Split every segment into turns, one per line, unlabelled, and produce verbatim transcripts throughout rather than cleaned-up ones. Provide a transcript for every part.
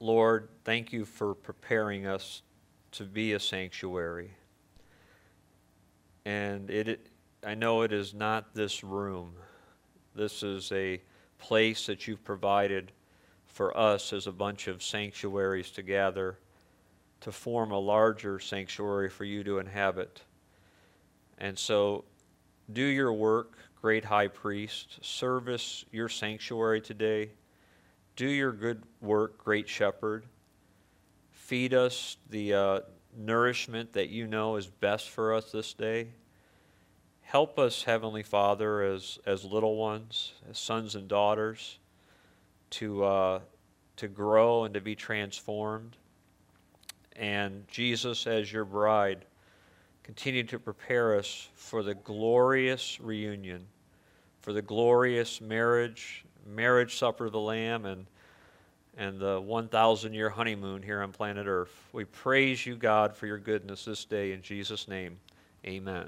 Lord, thank you for preparing us to be a sanctuary. And it, it, I know it is not this room. This is a place that you've provided for us as a bunch of sanctuaries to gather to form a larger sanctuary for you to inhabit. And so do your work, great high priest. Service your sanctuary today. Do your good work, great shepherd. Feed us the uh, nourishment that you know is best for us this day. Help us, Heavenly Father, as, as little ones, as sons and daughters, to, uh, to grow and to be transformed. And Jesus, as your bride, continue to prepare us for the glorious reunion, for the glorious marriage, marriage supper of the Lamb, and, and the one thousand year honeymoon here on planet Earth. We praise you, God, for your goodness this day. In Jesus' name, amen.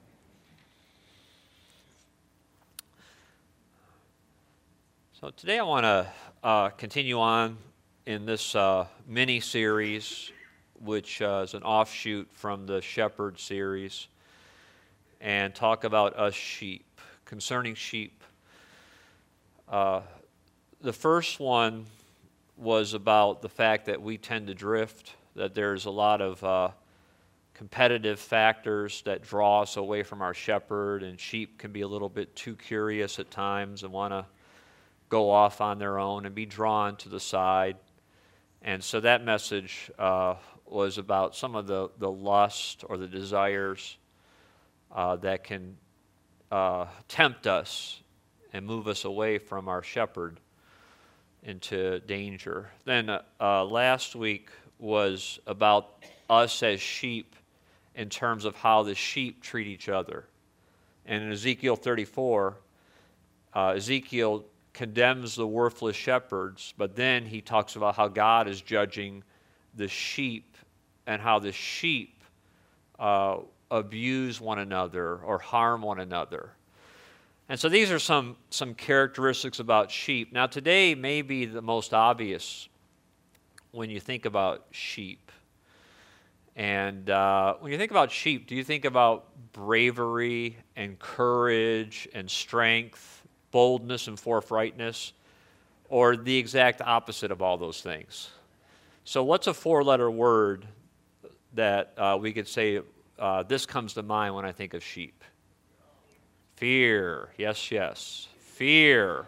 So today I want to uh, continue on in this uh, mini-series, which uh, is an offshoot from the Shepherd series, and talk about us sheep, concerning sheep. Uh, the first one was about the fact that we tend to drift, that there's a lot of uh, competitive factors that draw us away from our shepherd, and sheep can be a little bit too curious at times and want to go off on their own and be drawn to the side. And so that message uh, was about some of the, the lust or the desires uh, that can uh, tempt us and move us away from our shepherd into danger. Then uh, uh, last week was about us as sheep in terms of how the sheep treat each other. And in Ezekiel thirty-four, uh, Ezekiel condemns the worthless shepherds, but then he talks about how God is judging the sheep and how the sheep uh, abuse one another or harm one another. And so these are some, some characteristics about sheep. Now today may be the most obvious when you think about sheep. And uh, when you think about sheep, do you think about bravery and courage and strength, boldness and forthrightness, or the exact opposite of all those things? So what's a four-letter word that uh, we could say, uh, this comes to mind when I think of sheep? Fear. Yes, yes. Fear.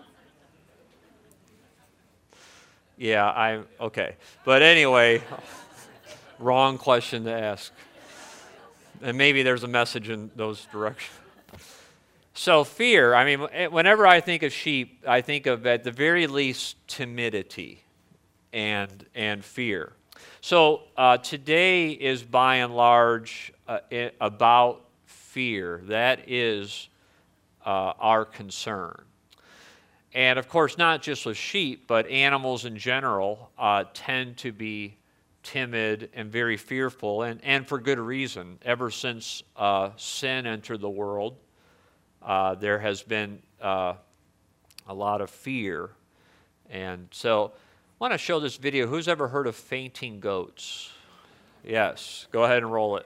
Yeah, I, okay. But anyway, wrong question to ask. And maybe there's a message in those directions. So fear, I mean, whenever I think of sheep, I think of, at the very least, timidity and, and fear. So uh, today is by and large uh, it, about fear. That is uh, our concern. And of course, not just with sheep, but animals in general uh, tend to be timid and very fearful, and, and for good reason. Ever since uh, sin entered the world, Uh, there has been uh, a lot of fear. And so I want to show this video. Who's ever heard of fainting goats? Yes, go ahead and roll it.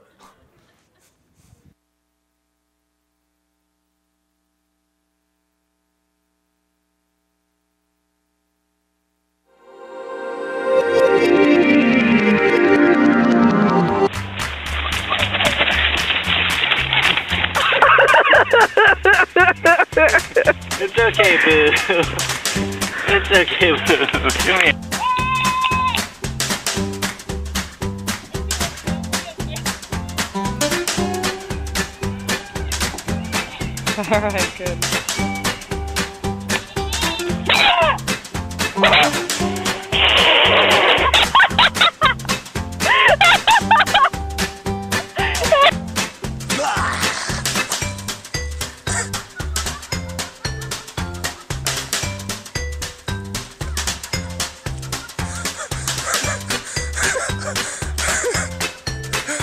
It's okay, boo. It's okay, boo. Come here.
All right, good.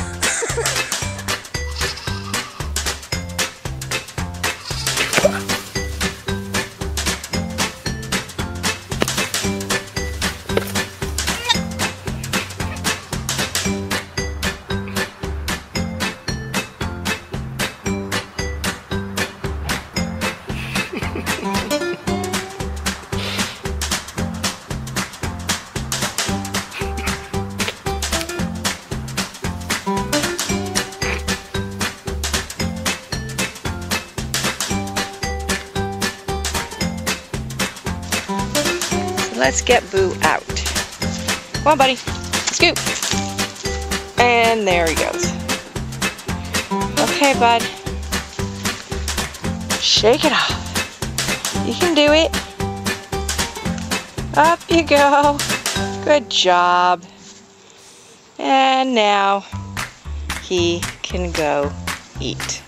What?
let's get Boo out. Come on, buddy. Scoop. And there he goes. Okay, bud. Shake it off. You can do it. Up you go. Good job. And now he can go eat.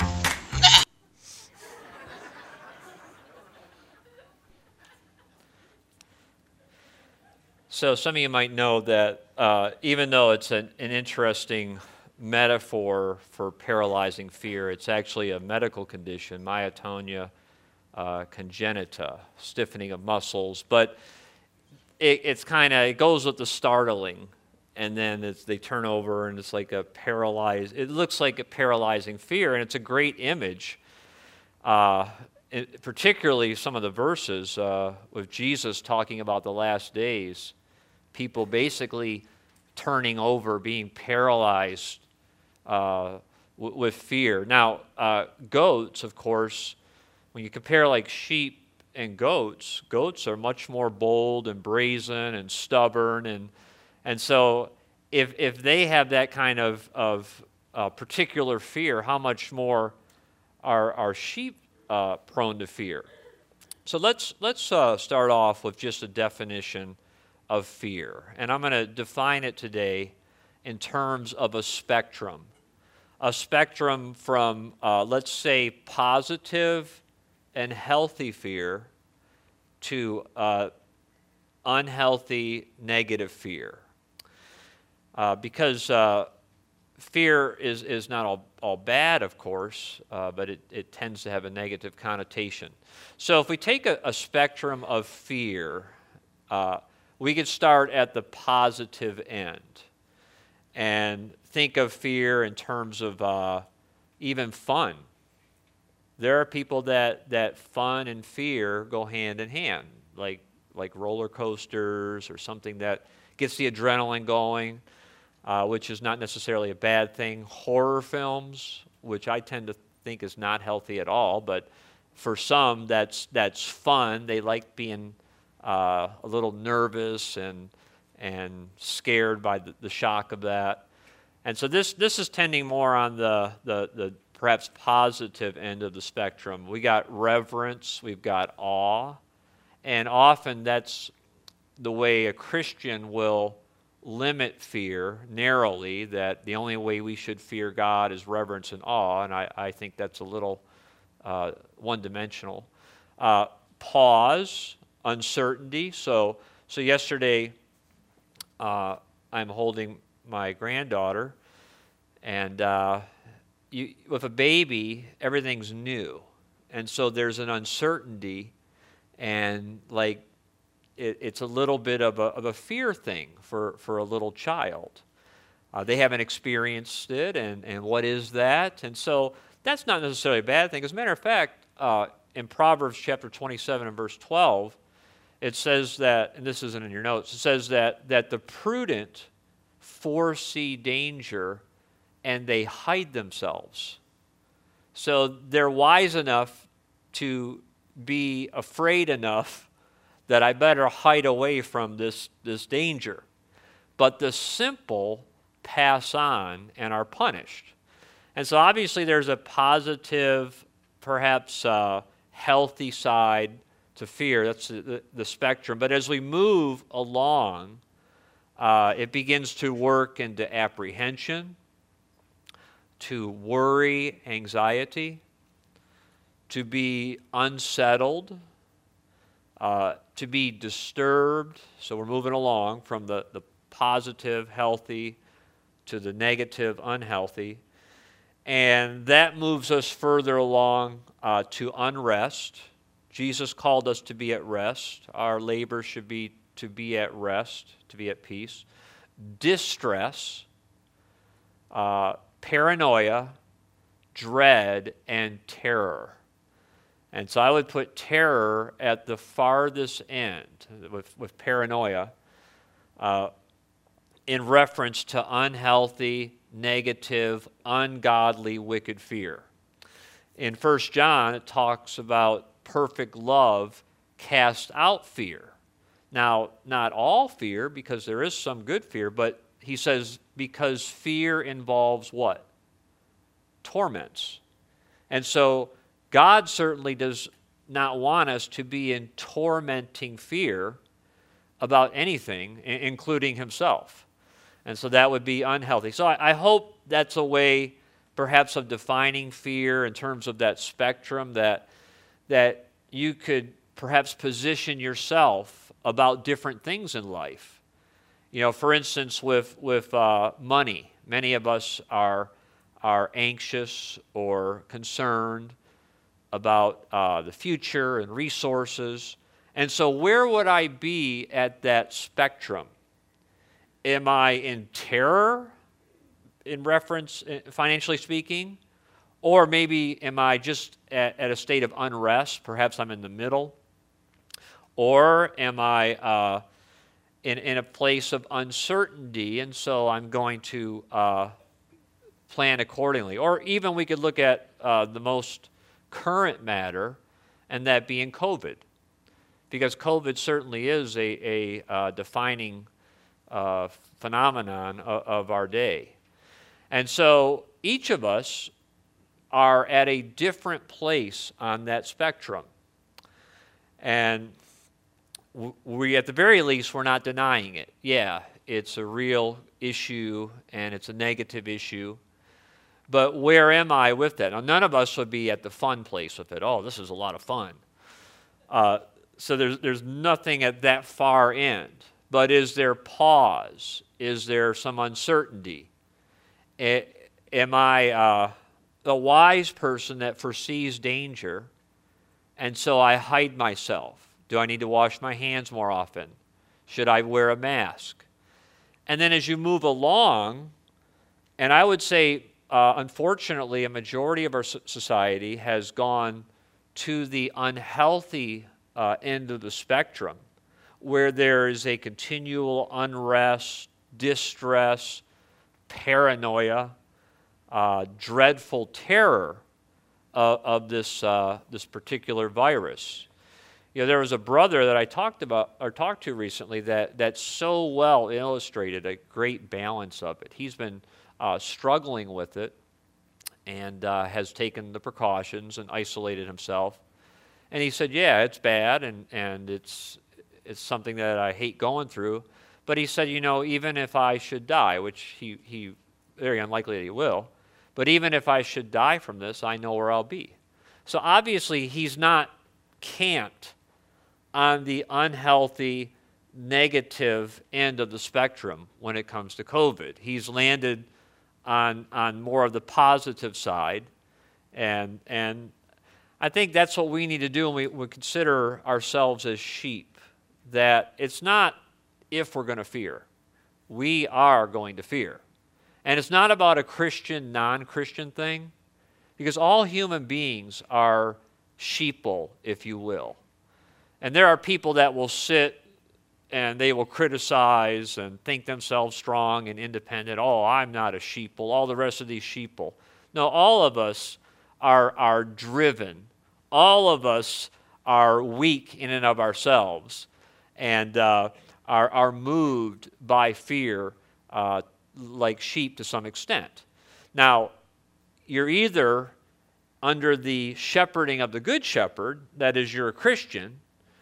So some of you might know that uh, even though it's an, an interesting metaphor for paralyzing fear, it's actually a medical condition, myotonia uh, congenita, stiffening of muscles. But it, it's kind of, it goes with the startling, and then it's, they turn over and it's like a paralyzed, it looks like a paralyzing fear, and it's a great image. Uh, it, particularly some of the verses uh, with Jesus talking about the last days, people basically turning over, being paralyzed uh, w- with fear. Now, uh, goats, of course, when you compare like sheep and goats, goats are much more bold and brazen and stubborn, and and so if if they have that kind of of uh, particular fear, how much more are are sheep uh, prone to fear? So let's let's uh, start off with just a definition of fear. And I'm going to define it today in terms of a spectrum. A spectrum from, uh, let's say, positive and healthy fear to uh, unhealthy, negative fear. Uh, because uh, fear is, is not all, all bad, of course, uh, but it, it tends to have a negative connotation. So if we take a, a spectrum of fear, uh, we could start at the positive end and think of fear in terms of uh, even fun. There are people that, that fun and fear go hand in hand, like, like roller coasters or something that gets the adrenaline going, uh, which is not necessarily a bad thing. Horror films, which I tend to think is not healthy at all, but for some, that's, that's fun. They like being Uh, a little nervous and and scared by the, the shock of that. And so this this is tending more on the, the, the perhaps positive end of the spectrum. We got reverence, we've got awe, and often that's the way a Christian will limit fear narrowly, that the only way we should fear God is reverence and awe, and I, I think that's a little uh, one-dimensional. Uh, pause, uncertainty. So, so yesterday, uh, I'm holding my granddaughter, and uh, you, with a baby, everything's new, and so there's an uncertainty, and like it, it's a little bit of a, of a fear thing for, for a little child. Uh, they haven't experienced it, and, and what is that? And so that's not necessarily a bad thing. As a matter of fact, uh, in Proverbs chapter twenty-seven and verse twelve, it says that, and this isn't in your notes, it says that, that the prudent foresee danger and they hide themselves. So they're wise enough to be afraid enough that I better hide away from this, this danger. But the simple pass on and are punished. And so obviously there's a positive, perhaps uh, healthy side to fear. That's the, the spectrum. But as we move along, uh, it begins to work into apprehension, to worry, anxiety, to be unsettled, uh, to be disturbed. So we're moving along from the, the positive, healthy, to the negative, unhealthy. And that moves us further along uh, to unrest. Jesus called us to be at rest. Our labor should be to be at rest, to be at peace. Distress, uh, paranoia, dread, and terror. And so I would put terror at the farthest end with, with paranoia uh, in reference to unhealthy, negative, ungodly, wicked fear. In First John, it talks about perfect love casts out fear. Now, not all fear, because there is some good fear, but he says because fear involves what? Torments. And so God certainly does not want us to be in tormenting fear about anything, including himself. And so that would be unhealthy. So I, I hope that's a way perhaps of defining fear in terms of that spectrum, that, that you could perhaps position yourself about different things in life. You know, for instance, with, with uh, money, many of us are, are anxious or concerned about uh, the future and resources. And so where would I be at that spectrum? Am I in terror, in reference, financially speaking? Or maybe am I just at, at a state of unrest? Perhaps I'm in the middle. Or am I uh, in, in a place of uncertainty, and so I'm going to uh, plan accordingly? Or even we could look at uh, the most current matter, and that being COVID. Because COVID certainly is a, a uh, defining uh, phenomenon of, of our day. And so each of us are at a different place on that spectrum. And we, at the very least, we're not denying it. Yeah, it's a real issue and it's a negative issue. But where am I with that? Now, none of us would be at the fun place with it. Oh, this is a lot of fun. Uh, so there's, there's nothing at that far end. But is there pause? Is there some uncertainty? A, am I uh, a wise person that foresees danger, and so I hide myself? Do I need to wash my hands more often? Should I wear a mask? And then as you move along, and I would say, uh, unfortunately, a majority of our society has gone to the unhealthy uh, end of the spectrum, where there is a continual unrest, distress, paranoia, uh, dreadful terror of, of this uh, this particular virus. You know, there was a brother that I talked about or talked to recently that that so well illustrated a great balance of it. He's been uh, struggling with it and uh, has taken the precautions and isolated himself. And he said, "Yeah, it's bad, and and it's it's something that I hate going through." But he said, "You know, even if I should die," which he he very unlikely that he will, but even if I should die from this, I know where I'll be. So obviously, he's not camped on the unhealthy, negative end of the spectrum when it comes to COVID. He's landed on on more of the positive side, and and I think that's what we need to do when we, we consider ourselves as sheep, that it's not if we're going to fear. We are going to fear. And it's not about a Christian, non-Christian thing, because all human beings are sheeple, if you will. And there are people that will sit and they will criticize and think themselves strong and independent. Oh, I'm not a sheeple. All the rest of these sheeple. No, all of us are, are driven. All of us are weak in and of ourselves and uh, are, are moved by fear uh, like sheep to some extent. Now, you're either under the shepherding of the Good Shepherd, that is, you're a Christian,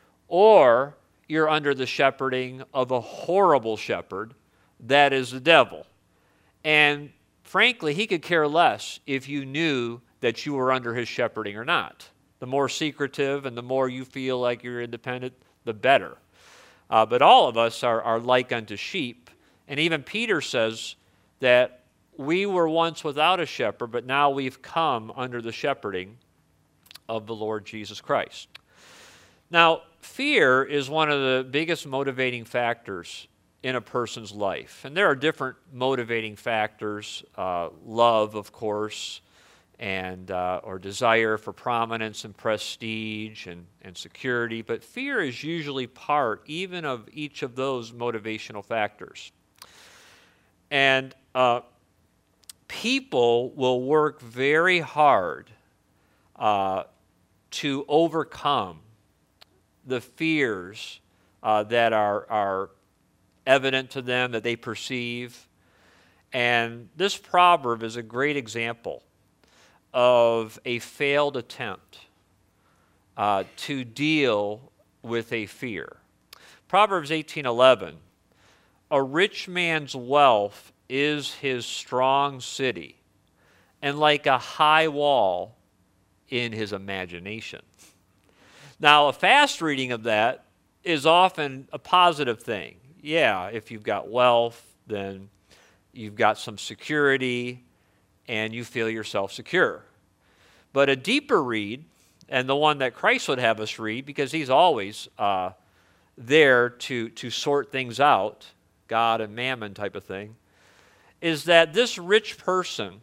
or you're under the shepherding of a horrible shepherd, that is the devil. And frankly, he could care less if you knew that you were under his shepherding or not. The more secretive and the more you feel like you're independent, the better. Uh, but all of us are, are like unto sheep. And even Peter says that we were once without a shepherd, but now we've come under the shepherding of the Lord Jesus Christ. Now, fear is one of the biggest motivating factors in a person's life. And there are different motivating factors, uh, love, of course, and uh, or desire for prominence and prestige and, and security. But fear is usually part even of each of those motivational factors. And uh, people will work very hard uh, to overcome the fears uh, that are, are evident to them, that they perceive. And this proverb is a great example of a failed attempt uh, to deal with a fear. Proverbs eighteen eleven, a rich man's wealth is his strong city, and like a high wall in his imagination. Now, a fast reading of that is often a positive thing. Yeah, if you've got wealth, then you've got some security, and you feel yourself secure. But a deeper read, and the one that Christ would have us read, because he's always uh, there to, to sort things out, God and mammon type of thing, is that this rich person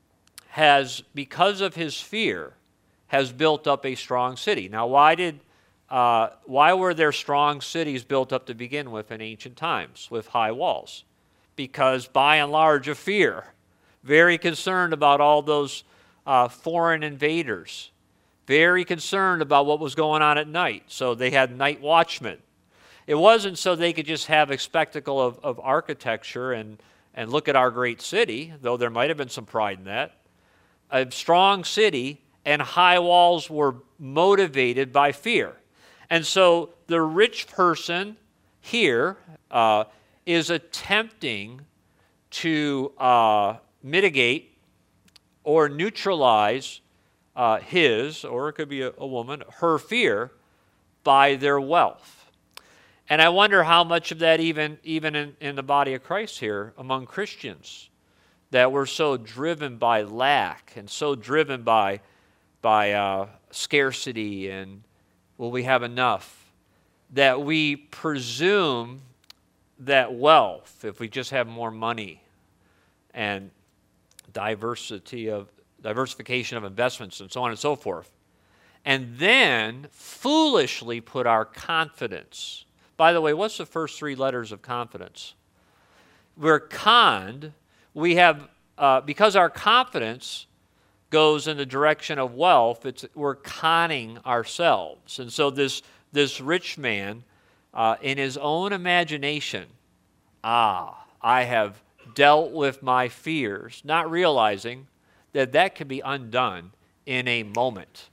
has, because of his fear, has built up a strong city. Now, why did uh, why were there strong cities built up to begin with in ancient times with high walls? Because by and large of fear, very concerned about all those uh, foreign invaders, very concerned about what was going on at night. So they had night watchmen. It wasn't so they could just have a spectacle of, of architecture and, and look at our great city, though there might have been some pride in that. A strong city and high walls were motivated by fear. And so the rich person here uh, is attempting to uh, mitigate or neutralize uh, his, or it could be a, a woman, her fear by their wealth. And I wonder how much of that even, even in, in the body of Christ here among Christians, that we're so driven by lack and so driven by, by uh, scarcity and will we have enough, that we presume that wealth, if we just have more money and diversity of diversification of investments and so on and so forth, and then foolishly put our confidence. By the way, what's the first three letters of confidence? We're conned. We have, uh, because our confidence goes in the direction of wealth, it's, we're conning ourselves. And so this, this rich man, uh, in his own imagination, ah, I have dealt with my fears, not realizing that that can be undone in a moment.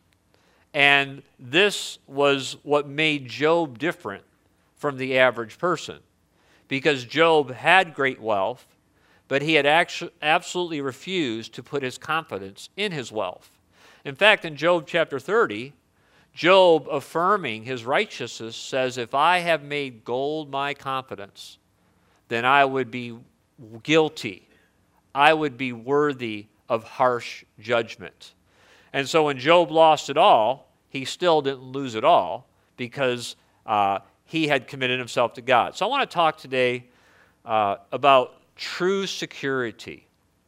And this was what made Job different from the average person, because Job had great wealth, but he had actually absolutely refused to put his confidence in his wealth. In fact, in Job chapter thirty, Job, affirming his righteousness, says, if I have made gold my confidence, then I would be guilty. I would be worthy of harsh judgment. And so when Job lost it all, he still didn't lose it all, because uh, he had committed himself to God. So I want to talk today uh, about true security.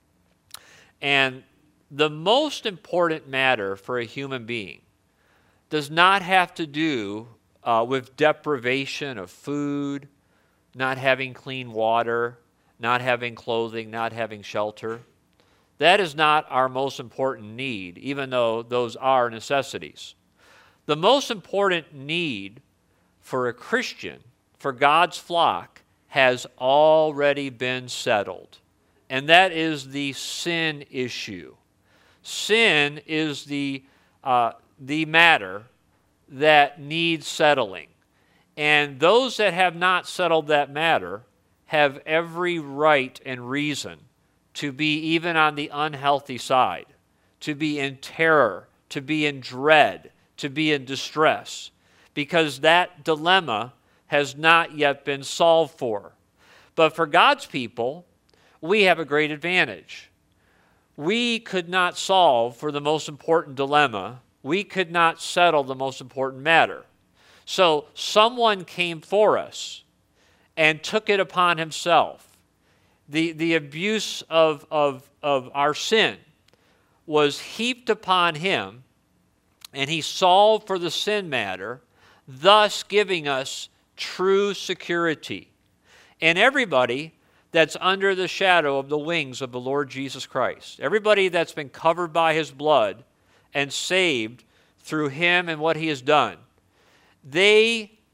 And the most important matter for a human being does not have to do uh, with deprivation of food, not having clean water, not having clothing, not having shelter. That is not our most important need, even though those are necessities. The most important need for a Christian, for God's flock, has already been settled. And that is the sin issue. Sin is the, uh, the matter that needs settling. And those that have not settled that matter have every right and reason to be even on the unhealthy side, to be in terror, to be in dread, to be in distress, because that dilemma has not yet been solved for. But for God's people, we have a great advantage. We could not solve for the most important dilemma. We could not settle the most important matter. So someone came for us and took it upon himself. The, the abuse of, of, of our sin was heaped upon him, and he solved for the sin matter, thus giving us true security. And everybody that's under the shadow of the wings of the Lord Jesus Christ, everybody that's been covered by his blood and saved through him and what he has done, they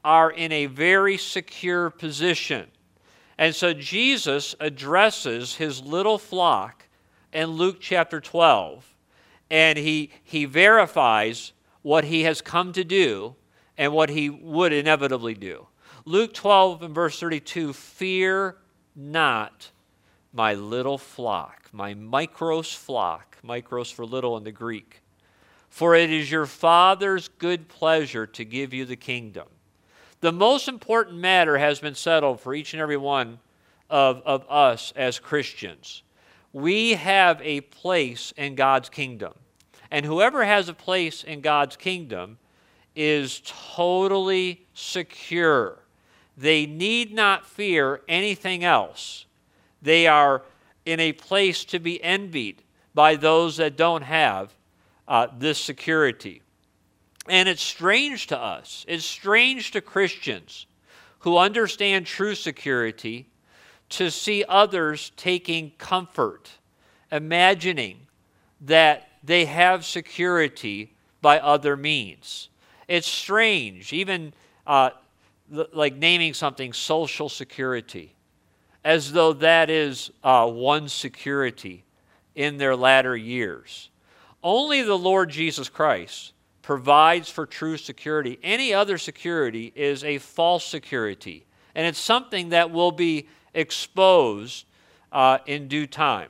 are in a very secure position. And so Jesus addresses his little flock in Luke chapter twelve, and he, he verifies what he has come to do and what he would inevitably do. Luke twelve and verse thirty-two, fear not my little flock, my micros flock, micros for little in the Greek, for it is your Father's good pleasure to give you the kingdom. The most important matter has been settled for each and every one of, of us as Christians. We have a place in God's kingdom. And whoever has a place in God's kingdom is totally secure. They need not fear anything else. They are in a place to be envied by those that don't have uh, this security. And it's strange to us, it's strange to Christians who understand true security to see others taking comfort, imagining that they have security by other means. It's strange, even uh, like naming something social security, as though that is uh, one's security in their latter years. Only the Lord Jesus Christ provides for true security. Any other security is a false security, and it's something that will be exposed uh, in due time.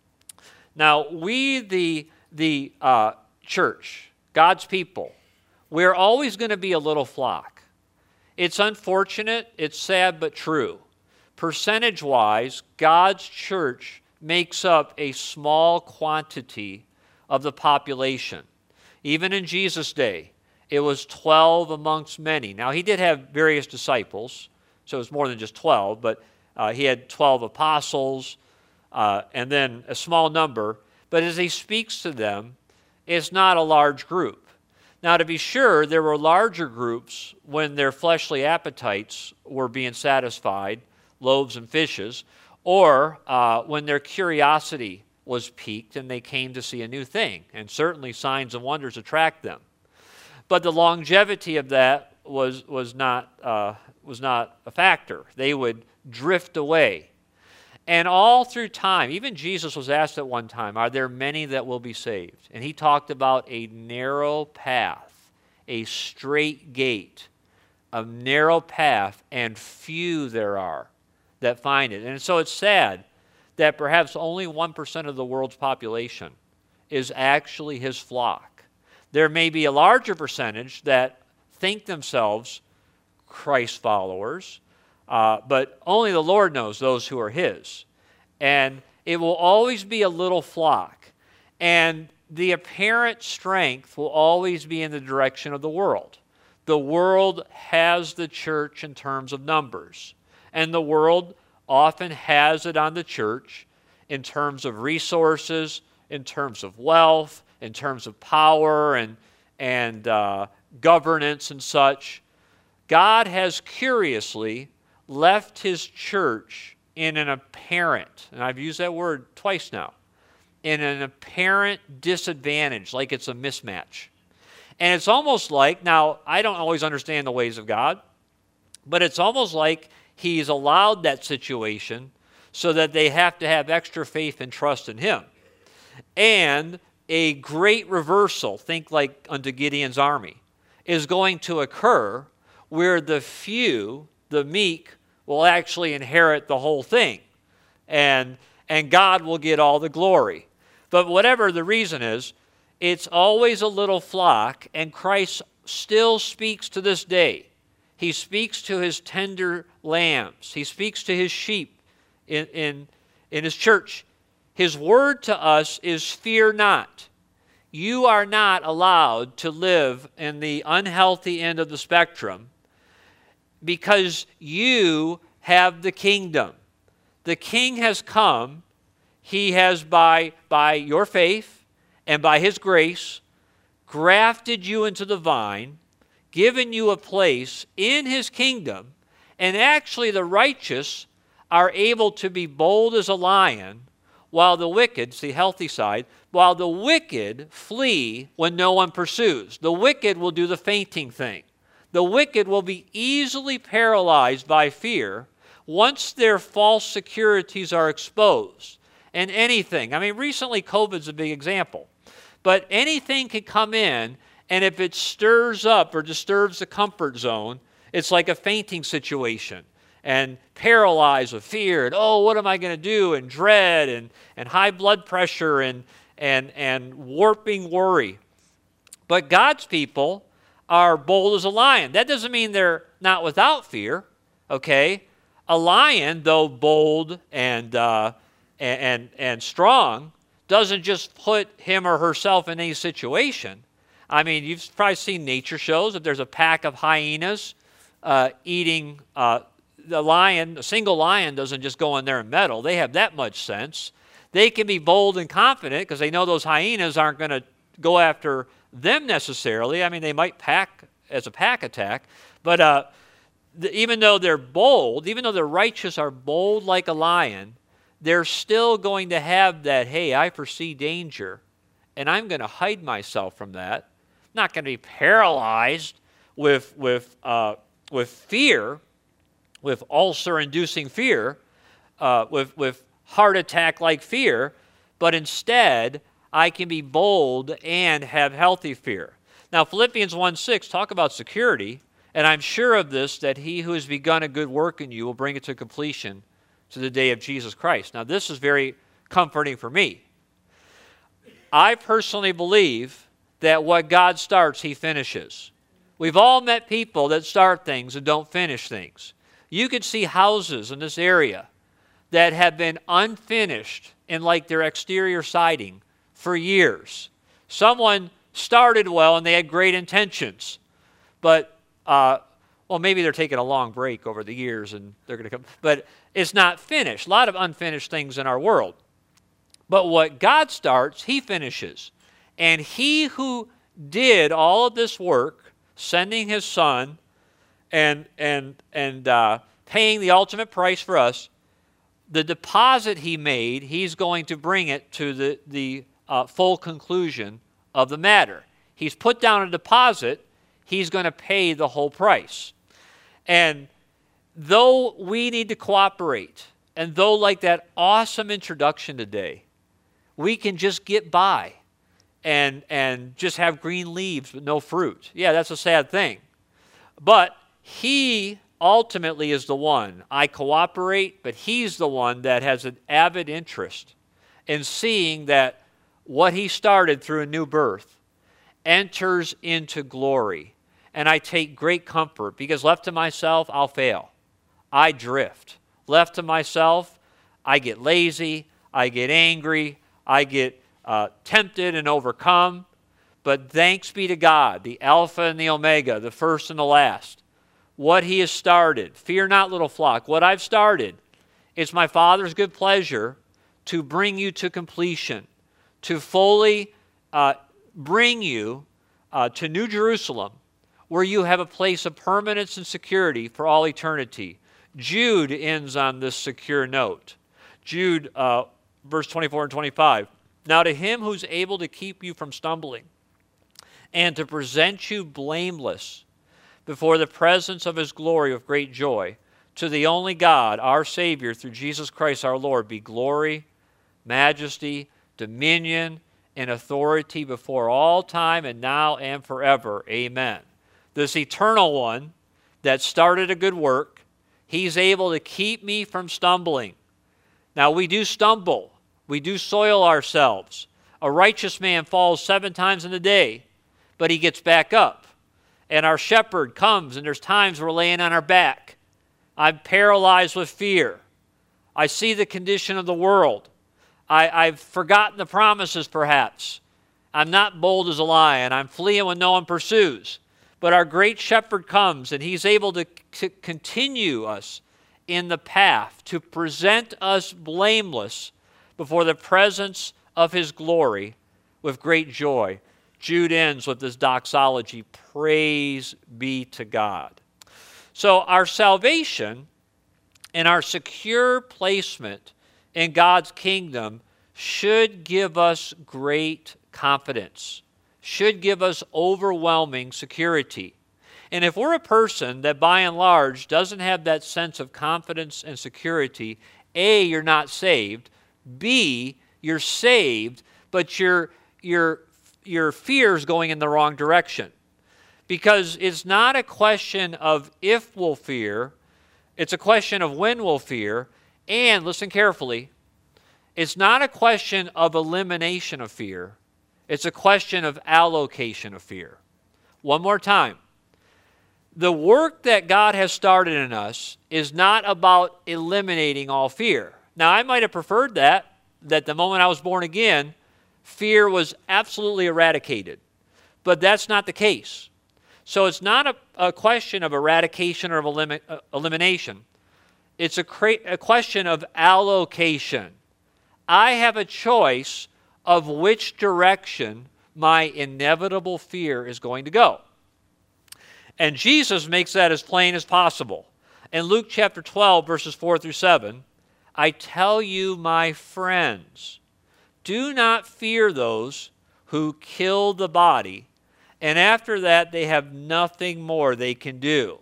Now, we, the, the uh, church, God's people, we're always going to be a little flock. It's unfortunate, it's sad, but true. Percentage-wise, God's church makes up a small quantity of the population. Even in Jesus' day, it was twelve amongst many. Now, he did have various disciples, so it was more than just twelve, but uh, he had twelve apostles, uh, and then a small number. But as he speaks to them, it's not a large group. Now, to be sure, there were larger groups when their fleshly appetites were being satisfied, loaves and fishes, or uh, when their curiosity was piqued and they came to see a new thing. And certainly signs and wonders attract them. But the longevity of that was, was, not, uh, was not a factor. They would drift away. And all through time, even Jesus was asked at one time, are there many that will be saved? And he talked about a narrow path, a straight gate, a narrow path, and few there are that find it. And so it's sad that perhaps only one percent of the world's population is actually his flock. There may be a larger percentage that think themselves Christ followers, uh, but only the Lord knows those who are his. And it will always be a little flock. And the apparent strength will always be in the direction of the world. The world has the church in terms of numbers. And the world often has it on the church in terms of resources, in terms of wealth, in terms of power and, and uh, governance and such. God has curiously left his church in an apparent, and I've used that word twice now, in an apparent disadvantage, like it's a mismatch. And it's almost like, now, I don't always understand the ways of God, but it's almost like he's allowed that situation so that they have to have extra faith and trust in him. And a great reversal, think like unto Gideon's army, is going to occur where the few, the meek, will actually inherit the whole thing. And, and God will get all the glory. But whatever the reason is, it's always a little flock, and Christ still speaks to this day. He speaks to his tender lambs. He speaks to his sheep in, in, in his church. His word to us is fear not. You are not allowed to live in the unhealthy end of the spectrum because you have the kingdom. The king has come. He has, by, by your faith and by his grace, grafted you into the vine, given you a place in his kingdom, and actually the righteous are able to be bold as a lion, while the wicked, see healthy side, while the wicked flee when no one pursues. The wicked will do the fainting thing. The wicked will be easily paralyzed by fear once their false securities are exposed. And anything, I mean, recently COVID's a big example, but anything can come in, and if it stirs up or disturbs the comfort zone, it's like a fainting situation, and paralyzed with fear, and oh, what am I going to do, and dread, and, and high blood pressure, and, and, and warping worry. But God's people are bold as a lion. That doesn't mean they're not without fear, okay? A lion, though bold and, uh, and, and, and strong, doesn't just put him or herself in any situation. I mean, you've probably seen nature shows. If there's a pack of hyenas uh, eating uh, the lion, a single lion doesn't just go in there and meddle. They have that much sense. They can be bold and confident because they know those hyenas aren't going to go after them necessarily. I mean, they might pack as a pack attack, but uh, the, even though they're bold, even though the righteous are bold like a lion, they're still going to have that, hey, I foresee danger, and I'm going to hide myself from that. I'm not going to be paralyzed with, with, uh, with fear, with ulcer-inducing fear, uh, with, with heart attack-like fear, but instead, I can be bold and have healthy fear. Now, Philippians one six talk about security, and I'm sure of this, that he who has begun a good work in you will bring it to completion to the day of Jesus Christ. Now, this is very comforting for me. I personally believe that what God starts, he finishes. We've all met people that start things and don't finish things. You could see houses in this area that have been unfinished in like their exterior siding for years. Someone started well and they had great intentions, but uh, well, maybe they're taking a long break over the years and they're going to come, but it's not finished. A lot of unfinished things in our world. But what God starts, he finishes. And he who did all of this work, sending his son and and and uh, paying the ultimate price for us, the deposit he made, he's going to bring it to the the Uh, full conclusion of the matter. He's put down a deposit. He's going to pay the whole price. And though we need to cooperate, and though like that awesome introduction today, we can just get by and, and just have green leaves but no fruit. Yeah, that's a sad thing. But he ultimately is the one. I cooperate, but he's the one that has an avid interest in seeing that what he started through a new birth enters into glory. And I take great comfort because left to myself, I'll fail. I drift. Left to myself, I get lazy, I get angry, I get uh, tempted and overcome. But thanks be to God, the Alpha and the Omega, the first and the last. What he has started, fear not, little flock, what I've started, it's my Father's good pleasure to bring you to completion, to fully uh, bring you uh, to New Jerusalem, where you have a place of permanence and security for all eternity. Jude ends on this secure note. Jude, uh, verse twenty-four and twenty-five. Now to him who's able to keep you from stumbling and to present you blameless before the presence of his glory with great joy, to the only God, our Savior, through Jesus Christ our Lord, be glory, majesty, dominion, and authority before all time and now and forever. Amen. This eternal one that started a good work, he's able to keep me from stumbling. Now we do stumble. We do soil ourselves. A righteous man falls seven times in a day, but he gets back up. And our shepherd comes, and there's times we're laying on our back. I'm paralyzed with fear. I see the condition of the world. I, I've forgotten the promises, perhaps. I'm not bold as a lion. I'm fleeing when no one pursues. But our great shepherd comes, and he's able to, to continue us in the path, to present us blameless before the presence of his glory with great joy. Jude ends with this doxology, praise be to God. So our salvation and our secure placement in God's kingdom should give us great confidence, should give us overwhelming security. And if we're a person that by and large doesn't have that sense of confidence and security, A, you're not saved, B, you're saved, but your, your, your fear is going in the wrong direction. Because it's not a question of if we'll fear, it's a question of when we'll fear, and listen carefully, it's not a question of elimination of fear, it's a question of allocation of fear. One more time. The work that God has started in us is not about eliminating all fear. Now, I might have preferred that, that the moment I was born again, fear was absolutely eradicated. But that's not the case. So it's not a, a question of eradication or of elim- uh, elimination. It's a, cra- a question of allocation. I have a choice of which direction my inevitable fear is going to go. And Jesus makes that as plain as possible. In Luke chapter twelve, verses four through seven, I tell you, my friends, do not fear those who kill the body, and after that they have nothing more they can do.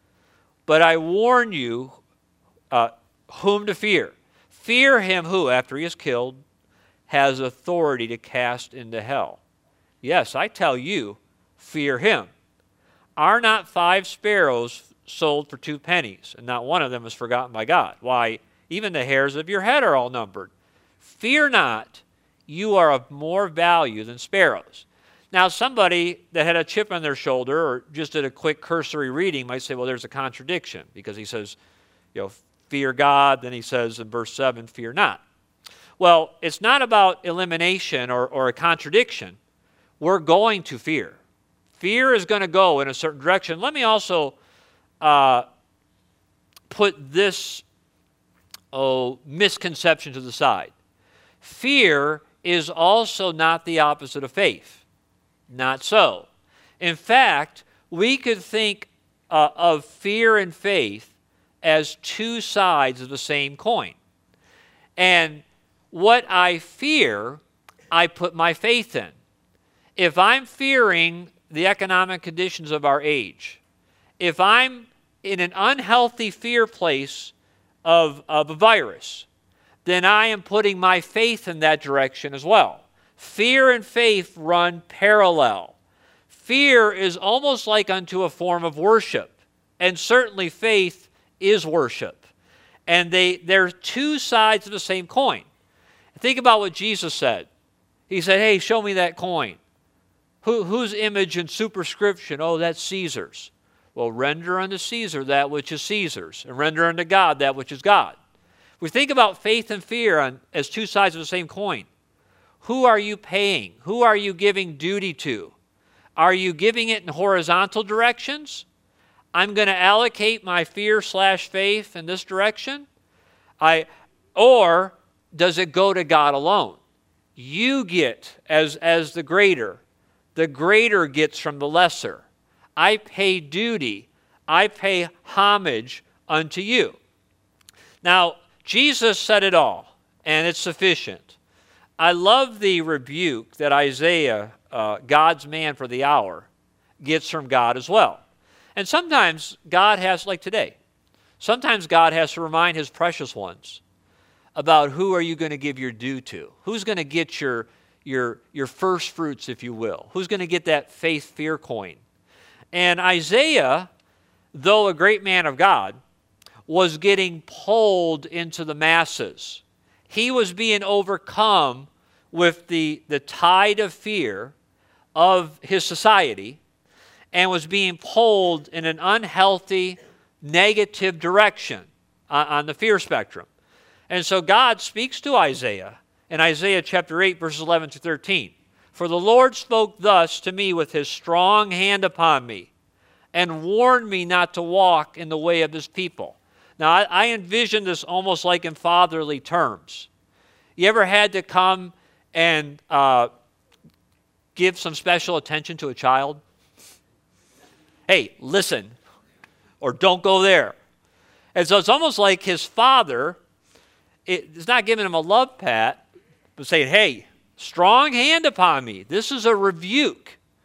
But I warn you uh, whom to fear. Fear him who, after he is killed, has authority to cast into hell. Yes, I tell you, fear him. Are not five sparrows sold for two pennies, and not one of them is forgotten by God? Why, even the hairs of your head are all numbered. Fear not, you are of more value than sparrows. Now, somebody that had a chip on their shoulder or just did a quick cursory reading might say, well, there's a contradiction, because he says, you know, fear God, then he says in verse seven, fear not. Well, it's not about elimination or, or a contradiction. We're going to fear. Fear is going to go in a certain direction. Let me also uh, put this oh, misconception to the side. Fear is also not the opposite of faith. Not so. In fact, we could think uh, of fear and faith as two sides of the same coin. And what I fear, I put my faith in. If I'm fearing the economic conditions of our age, if I'm in an unhealthy fear place of, of a virus, then I am putting my faith in that direction as well. Fear and faith run parallel. Fear is almost like unto a form of worship, and certainly faith is worship. And they, they're two sides of the same coin. Think about what Jesus said. He said, hey, show me that coin. Who, whose image and superscription? Oh, that's Caesar's. Well, render unto Caesar that which is Caesar's, and render unto God that which is God. We think about faith and fear on, as two sides of the same coin. Who are you paying? Who are you giving duty to? Are you giving it in horizontal directions? I'm going to allocate my fear slash faith in this direction. I, or does it go to God alone? You get as, as the greater. The greater gets from the lesser. I pay duty. I pay homage unto you. Now, Jesus said it all, and it's sufficient. I love the rebuke that Isaiah, uh, God's man for the hour, gets from God as well. And sometimes God has, like today, sometimes God has to remind his precious ones about who are you going to give your due to? Who's going to get your, your, your first fruits, if you will? Who's going to get that faith-fear coin? And Isaiah, though a great man of God, was getting pulled into the masses. He was being overcome with the, the tide of fear of his society and was being pulled in an unhealthy, negative direction on, on the fear spectrum. And so God speaks to Isaiah in Isaiah chapter eight, verses eleven to thirteen. For the Lord spoke thus to me with his strong hand upon me and warned me not to walk in the way of this people. Now, I, I envision this almost like in fatherly terms. You ever had to come and uh, give some special attention to a child? Hey, listen, or don't go there. And so it's almost like his father, it's not giving him a love pat, but saying, hey, strong hand upon me. This is a rebuke.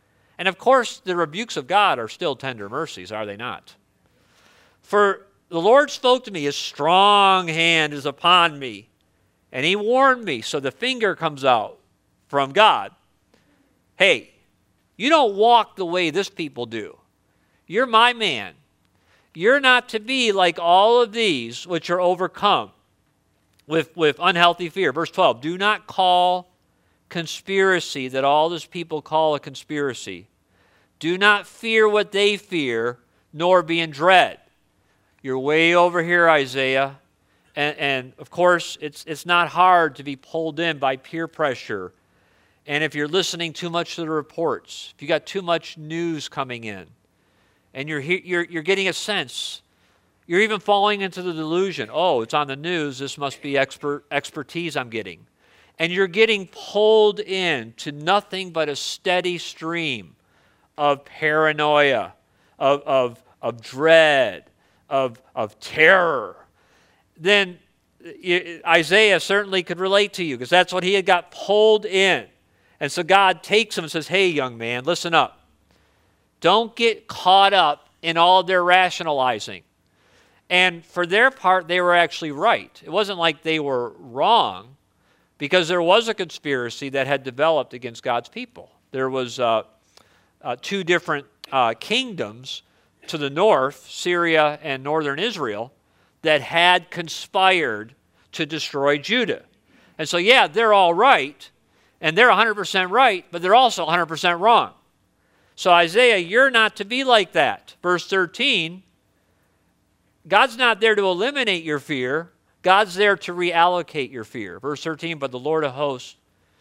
And of course, the rebukes of God are still tender mercies, are they not? For the Lord spoke to me, his strong hand is upon me, and he warned me. So the finger comes out from God. Hey, you don't walk the way this people do. You're my man. You're not to be like all of these which are overcome with, with unhealthy fear. Verse twelve, do not call conspiracy that all this people call a conspiracy. Do not fear what they fear, nor be in dread. You're way over here, Isaiah. And, and of course, it's, it's not hard to be pulled in by peer pressure. And if you're listening too much to the reports, if you got too much news coming in, and you're, he, you're, you're getting a sense, you're even falling into the delusion, oh, it's on the news, this must be expert, expertise I'm getting. And you're getting pulled in to nothing but a steady stream of paranoia, of, of, of dread, of, of terror. Then Isaiah certainly could relate to you because that's what he had got pulled in. And so God takes him and says, hey, young man, listen up. Don't get caught up in all of their rationalizing. And for their part, they were actually right. It wasn't like they were wrong because there was a conspiracy that had developed against God's people. There was uh, uh, two different uh, kingdoms to the north, Syria and northern Israel, that had conspired to destroy Judah. And so, yeah, they're all right, and they're one hundred percent right, but they're also one hundred percent wrong. So Isaiah, you're not to be like that. Verse thirteen, God's not there to eliminate your fear. God's there to reallocate your fear. Verse thirteen, but the Lord of hosts,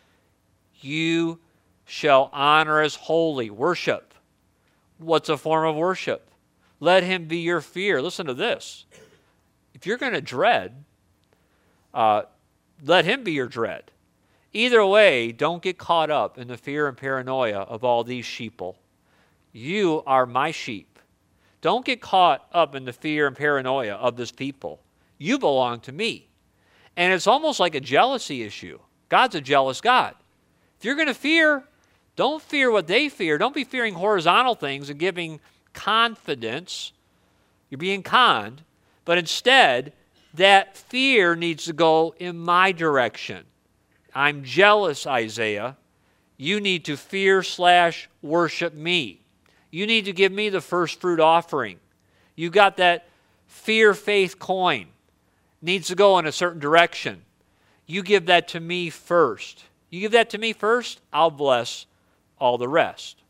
you shall honor as holy. Worship. What's a form of worship? Let him be your fear. Listen to this. If you're going to dread, uh, let him be your dread. Either way, don't get caught up in the fear and paranoia of all these sheeple. You are my sheep. Don't get caught up in the fear and paranoia of this people. You belong to me. And it's almost like a jealousy issue. God's a jealous God. If you're going to fear, don't fear what they fear. Don't be fearing horizontal things and giving confidence. You're being conned. But instead, that fear needs to go in my direction. I'm jealous, Isaiah. You need to fear slash worship me. You need to give me the first fruit offering. You got that fear faith coin. Needs to go in a certain direction. You give that to me first. You give that to me first, I'll bless all the rest.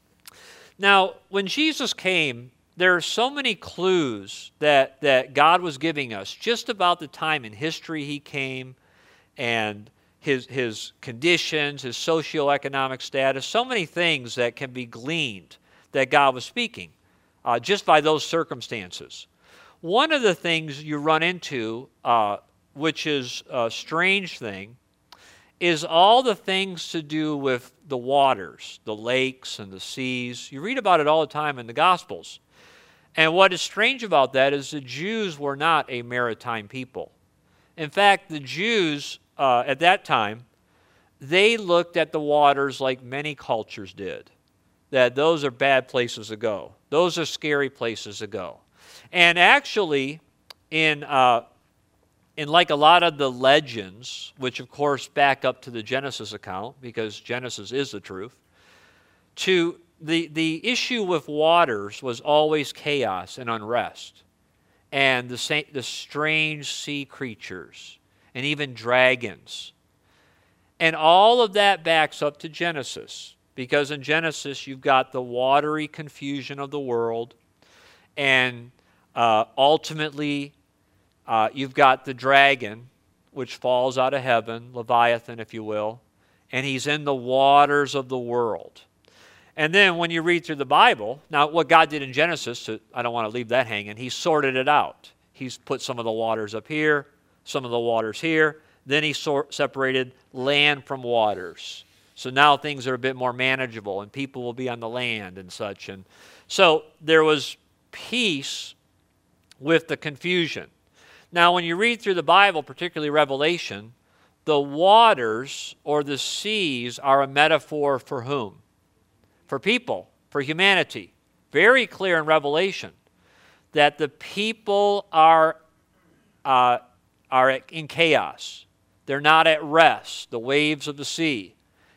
Now, when Jesus came, there are so many clues that, that God was giving us just about the time in history he came and his, his conditions, his socioeconomic status, so many things that can be gleaned that God was speaking uh, just by those circumstances. One of the things you run into, uh, which is a strange thing, is all the things to do with the waters, the lakes and the seas. You read about it all the time in the Gospels. And what is strange about that is the Jews were not a maritime people. In fact, the Jews uh, at that time, they looked at the waters like many cultures did, that those are bad places to go. Those are scary places to go. And actually, in, uh, in like a lot of the legends, which of course back up to the Genesis account, because Genesis is the truth, to The, the issue with waters was always chaos and unrest, and the, sa- the strange sea creatures, and even dragons. And all of that backs up to Genesis, because in Genesis you've got the watery confusion of the world, and uh, ultimately uh, you've got the dragon, which falls out of heaven, Leviathan, if you will, and he's in the waters of the world. And then when you read through the Bible, now what God did in Genesis, I don't want to leave that hanging, he sorted it out. He's put some of the waters up here, some of the waters here. Then he sort, separated land from waters. So now things are a bit more manageable and people will be on the land and such. And so there was peace with the confusion. Now when you read through the Bible, particularly Revelation, the waters or the seas are a metaphor for whom? for people, for humanity. Very clear in Revelation that the people are, uh, are in chaos. They're not at rest, the waves of the sea.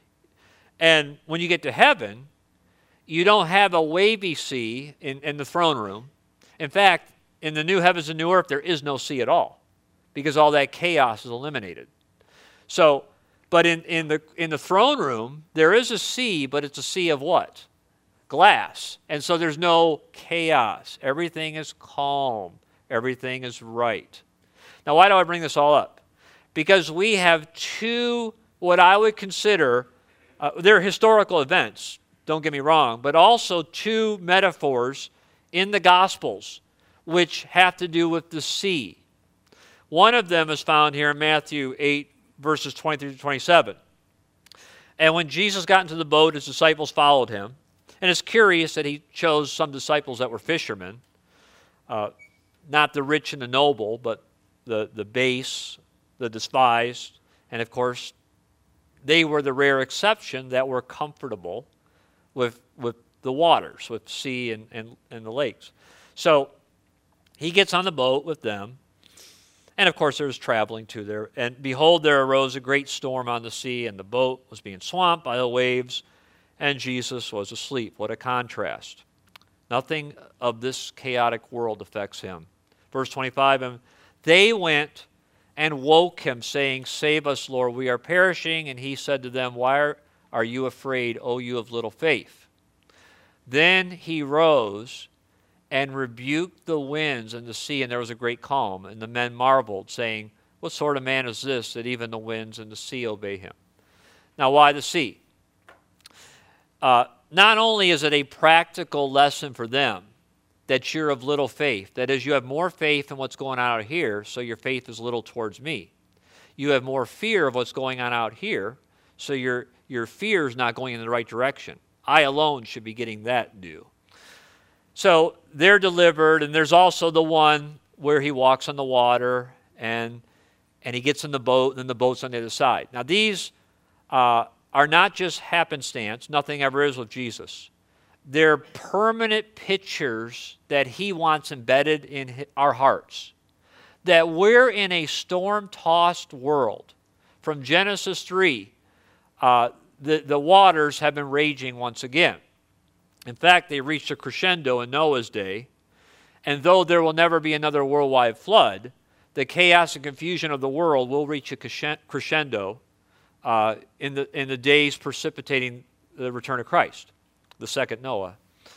And when you get to heaven, you don't have a wavy sea in, in the throne room. In fact, in the new heavens and new earth, there is no sea at all because all that chaos is eliminated. So, but in, in, the, in the throne room, there is a sea, but it's a sea of what? Glass. And so there's no chaos. Everything is calm. Everything is right. Now, why do I bring this all up? Because we have two, what I would consider, uh, they're historical events, don't get me wrong, but also two metaphors in the Gospels which have to do with the sea. One of them is found here in Matthew eight, verses twenty-three to twenty-seven. And when Jesus got into the boat, his disciples followed him. And it's curious that he chose some disciples that were fishermen, uh, not the rich and the noble, but the, the base, the despised. And of course, they were the rare exception that were comfortable with, with the waters, with sea and, and, and the lakes. So he gets on the boat with them. And of course, there was traveling to there. And behold, there arose a great storm on the sea, and the boat was being swamped by the waves, and Jesus was asleep. What a contrast. Nothing of this chaotic world affects him. Verse twenty-five, and they went and woke him, saying, Save us, Lord, we are perishing. And he said to them, Why are, are you afraid, O you of little faith? Then he rose and rebuked the winds and the sea, and there was a great calm. And the men marveled, saying, What sort of man is this, that even the winds and the sea obey him? Now, why the sea? Uh, not only is it a practical lesson for them that you're of little faith, that is, you have more faith in what's going on out here, so your faith is little towards me. You have more fear of what's going on out here, so your, your fear is not going in the right direction. I alone should be getting that due. So they're delivered, and there's also the one where he walks on the water, and, and he gets in the boat, and then the boat's on the other side. Now these uh, are not just happenstance. Nothing ever is with Jesus. They're permanent pictures that he wants embedded in our hearts. That we're in a storm-tossed world. From Genesis three, uh, the, the waters have been raging once again. In fact, they reached a crescendo in Noah's day. And though there will never be another worldwide flood, the chaos and confusion of the world will reach a crescendo uh, in the, in the days precipitating the return of Christ, the second Noah.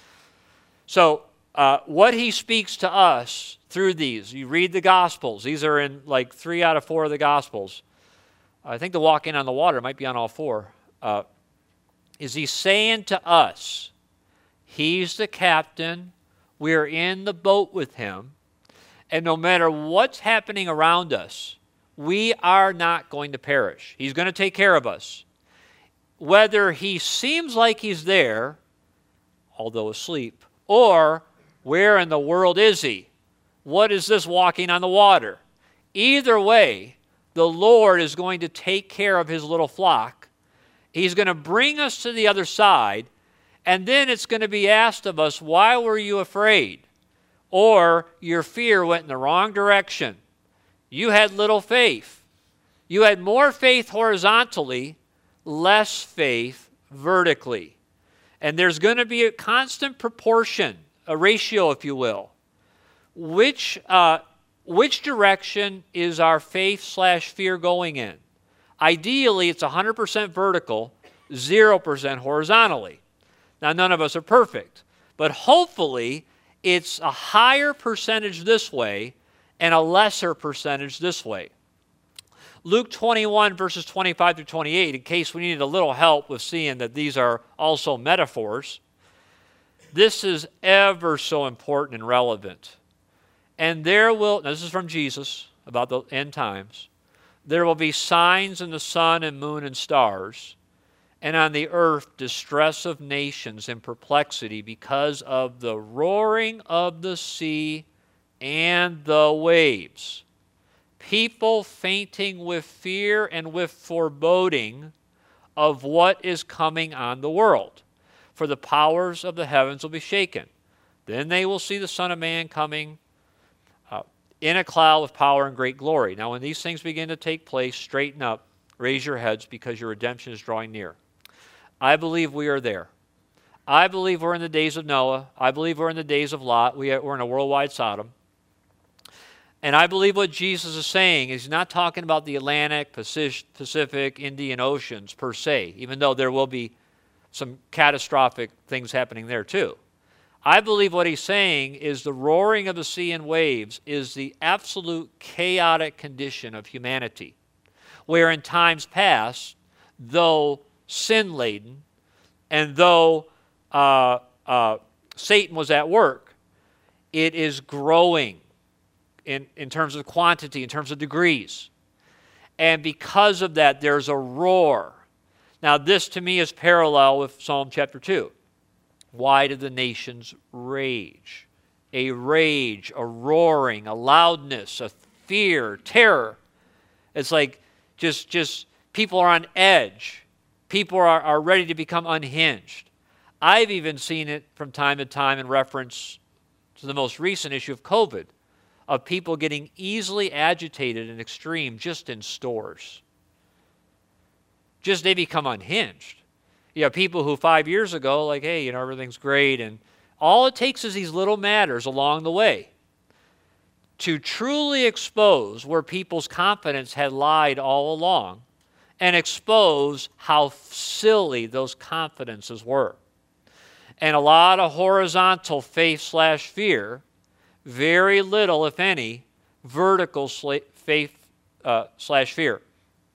So uh, what he speaks to us through these, you read the Gospels. These are in like three out of four of the Gospels. I think the walking on the water might be on all four. Uh, is he saying to us, he's the captain, we're in the boat with him, and no matter what's happening around us, we are not going to perish. He's going to take care of us. Whether he seems like he's there, although asleep, or where in the world is he? What is this walking on the water? Either way, the Lord is going to take care of his little flock. He's going to bring us to the other side, and then it's going to be asked of us, why were you afraid? Or your fear went in the wrong direction. You had little faith. You had more faith horizontally, less faith vertically. And there's going to be a constant proportion, a ratio, if you will. Which, uh, which direction is our faith slash fear going in? Ideally, it's one hundred percent vertical, zero percent horizontally. Now, none of us are perfect, but hopefully it's a higher percentage this way and a lesser percentage this way. Luke twenty-one, verses twenty-five through twenty-eight, in case we needed a little help with seeing that these are also metaphors, this is ever so important and relevant. And there will, now this is from Jesus about the end times, there will be signs in the sun and moon and stars, and on the earth distress of nations and perplexity because of the roaring of the sea and the waves. People fainting with fear and with foreboding of what is coming on the world. for the powers of the heavens will be shaken. Then they will see the Son of Man coming uh, in a cloud with power and great glory. Now, when these things begin to take place, straighten up, raise your heads, because your redemption is drawing near. I believe we are there. I believe we're in the days of Noah. I believe we're in the days of Lot. We are, we're in a worldwide Sodom. And I believe what Jesus is saying is he's not talking about the Atlantic, Pacific, Indian Oceans per se, even though there will be some catastrophic things happening there too. I believe what he's saying is the roaring of the sea and waves is the absolute chaotic condition of humanity, where in times past, though sin-laden, and though uh, uh, Satan was at work, it is growing in, in terms of quantity, in terms of degrees. And because of that, there's a roar. Now, this to me is parallel with Psalm chapter two. Why do the nations rage? A rage, a roaring, a loudness, a fear, terror. It's like just, just people are on edge. People are, are ready to become unhinged. I've even seen it from time to time in reference to the most recent issue of COVID, of people getting easily agitated and extreme just in stores. Just they become unhinged. You have people who five years ago, like, hey, you know, everything's great, and all it takes is these little matters along the way to truly expose where people's confidence had lied all along and expose how silly those confidences were. And a lot of horizontal faith slash fear, very little, if any, vertical faith uh, slash fear.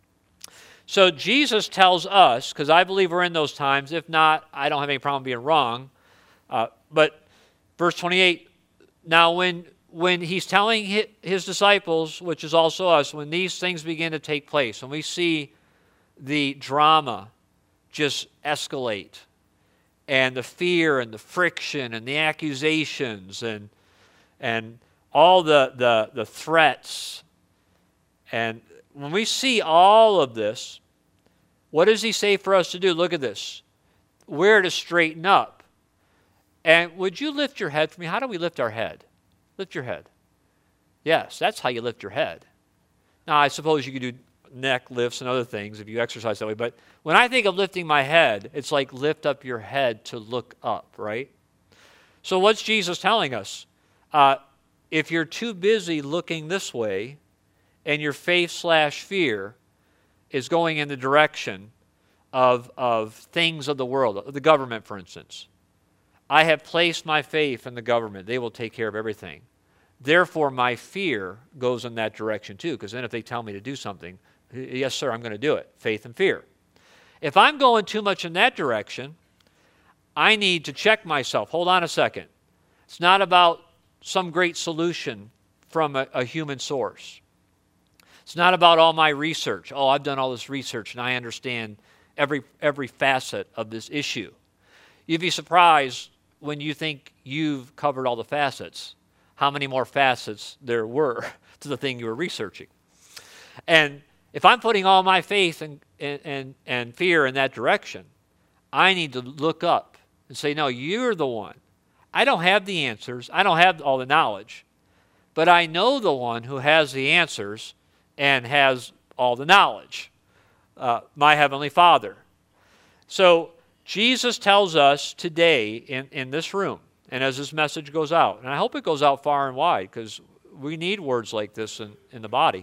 So Jesus tells us, because I believe we're in those times, if not, I don't have any problem being wrong, uh, but verse twenty-eight, now when, when he's telling his disciples, which is also us, when these things begin to take place, when we see the drama just escalate, and the fear and the friction and the accusations and, and all the, the, the threats, and when we see all of this, what does he say for us to do? Look at this. We're to straighten up. And would you lift your head for me? How do we lift our head? Lift your head. Yes, that's how you lift your head. Now, I suppose you could do neck lifts and other things if you exercise that way. But when I think of lifting my head, it's like lift up your head to look up, right? So what's Jesus telling us? Uh, if you're too busy looking this way, and your faith slash fear is going in the direction of, of things of the world, the government, for instance. I have placed my faith in the government. They will take care of everything. Therefore, my fear goes in that direction too, because then if they tell me to do something, yes, sir, I'm going to do it. Faith and fear. If I'm going too much in that direction, I need to check myself. Hold on a second. It's not about some great solution from a, a human source. It's not about all my research. Oh, I've done all this research and I understand every every facet of this issue. You'd be surprised when you think you've covered all the facets, how many more facets there were to the thing you were researching. And if I'm putting all my faith and, and, and fear in that direction, I need to look up and say, no, you're the one. I don't have the answers. I don't have all the knowledge. But I know the one who has the answers and has all the knowledge, uh, my Heavenly Father. So Jesus tells us today in, in this room, and as this message goes out, and I hope it goes out far and wide, because we need words like this in, in the body,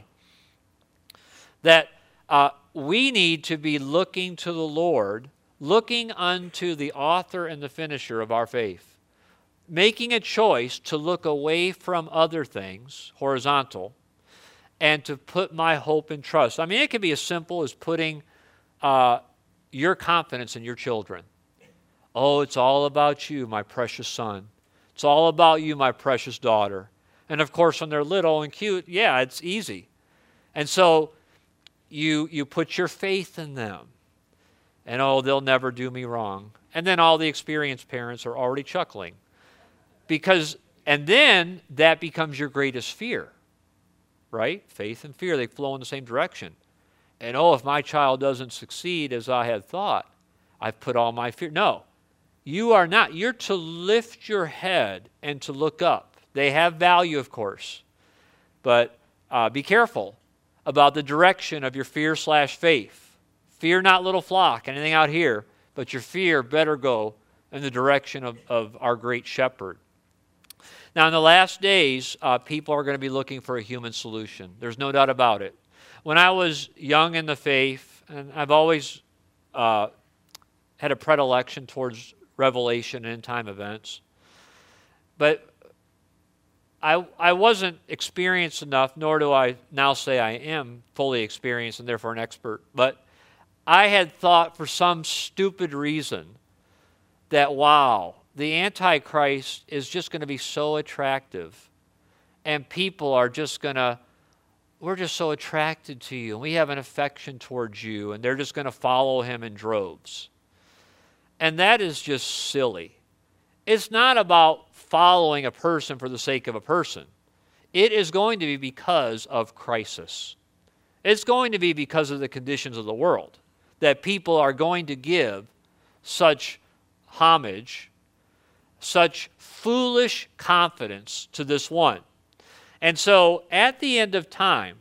that uh, we need to be looking to the Lord, looking unto the author and the finisher of our faith, making a choice to look away from other things, horizontal, and to put my hope and trust. I mean, it can be as simple as putting uh, your confidence in your children. Oh, it's all about you, my precious son. It's all about you, my precious daughter. And of course, when they're little and cute, yeah, it's easy. And so you, you put your faith in them. And oh, they'll never do me wrong. And then all the experienced parents are already chuckling. Because, and then that becomes your greatest fear. Right? Faith and fear, they flow in the same direction. And oh, if my child doesn't succeed as I had thought, I've put all my fear. No. You are not. You're to lift your head and to look up. They have value, of course. But uh, be careful about the direction of your fear slash faith. Fear not, little flock, anything out here, but your fear better go in the direction of, of our great shepherd. Now, in the last days, uh, people are going to be looking for a human solution. There's no doubt about it. When I was young in the faith, and I've always uh, had a predilection towards revelation and end-time events, but I, I wasn't experienced enough, nor do I now say I am fully experienced and therefore an expert, but I had thought for some stupid reason that, wow, the Antichrist is just going to be so attractive, and people are just going to, we're just so attracted to you, and we have an affection towards you, and they're just going to follow him in droves. And that is just silly. It's not about following a person for the sake of a person. It is going to be because of crisis. It's going to be because of the conditions of the world that people are going to give such homage, such foolish confidence to this one. And so at the end of time,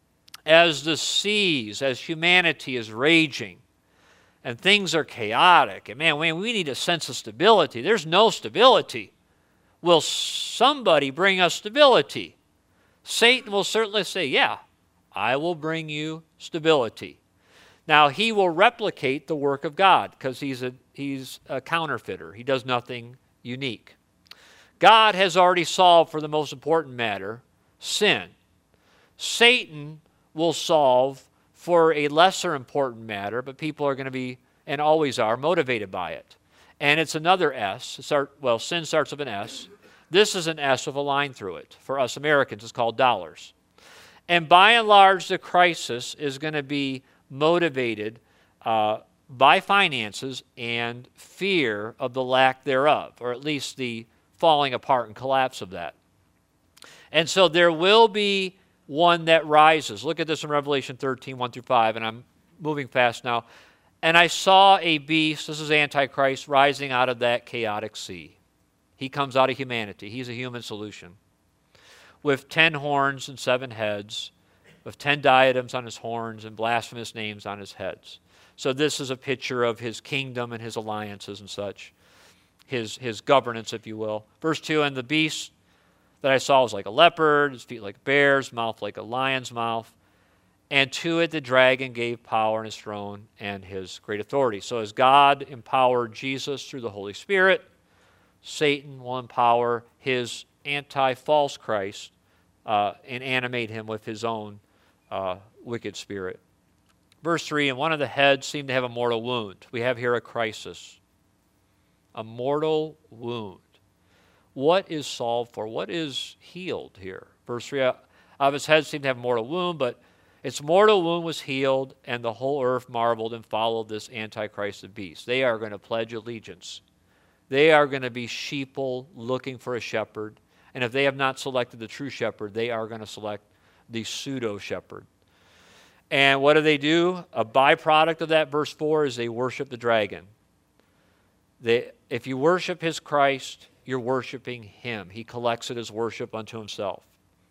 as the seas, as humanity is raging, and things are chaotic, and man, we, we need a sense of stability. There's no stability. Will somebody bring us stability? Satan will certainly say, yeah, I will bring you stability. Now, he will replicate the work of God because he's a, he's a counterfeiter. He does nothing unique. God has already solved for the most important matter, sin. Satan will solve for a lesser important matter, but people are going to be, and always are, motivated by it. And it's another S. Start, well, sin starts with an S. This is an S with a line through it. For us Americans, it's called dollars. And by and large, the crisis is going to be motivated uh, by finances and fear of the lack thereof, or at least the falling apart and collapse of that. And so there will be one that rises. Look at this in Revelation thirteen, one through five, and I'm moving fast now. And I saw a beast, this is Antichrist, rising out of that chaotic sea. He comes out of humanity. He's a human solution. With ten horns and seven heads, with ten diadems on his horns and blasphemous names on his heads. So this is a picture of his kingdom and his alliances and such, his, his governance, if you will. Verse two, and the beast that I saw was like a leopard, his feet like a bear's, mouth like a lion's mouth. And to it the dragon gave power and his throne and his great authority. So as God empowered Jesus through the Holy Spirit, Satan will empower his anti-false Christ uh, and animate him with his own uh, wicked spirit. Verse three, and one of the heads seemed to have a mortal wound. We have here a crisis. A mortal wound. What is solved for? What is healed here? Verse three, out of his head seemed to have a mortal wound, but its mortal wound was healed, and the whole earth marveled and followed this Antichrist the beast. They are going to pledge allegiance. They are going to be sheeple looking for a shepherd. And if they have not selected the true shepherd, they are going to select the pseudo-shepherd. And what do they do? A byproduct of that, verse four, is they worship the dragon. They, if you worship his Christ, you're worshiping him. He collects it as worship unto himself.